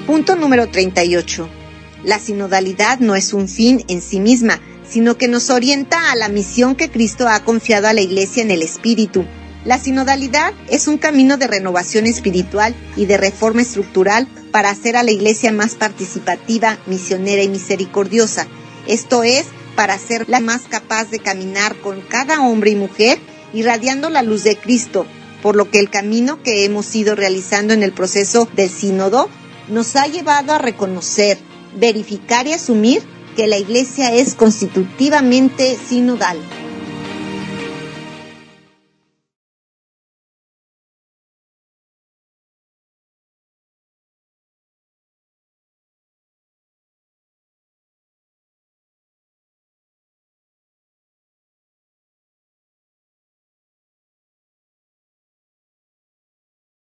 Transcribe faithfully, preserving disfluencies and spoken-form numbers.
Punto número treinta y ocho. La sinodalidad no es un fin en sí misma, sino que nos orienta a la misión que Cristo ha confiado a la Iglesia en el Espíritu. La sinodalidad es un camino de renovación espiritual y de reforma estructural para hacer a la Iglesia más participativa, misionera y misericordiosa. Esto es, para hacerla más capaz de caminar con cada hombre y mujer, irradiando la luz de Cristo, por lo que el camino que hemos ido realizando en el proceso del sínodo nos ha llevado a reconocer, verificar y asumir que la Iglesia es constitutivamente sinodal.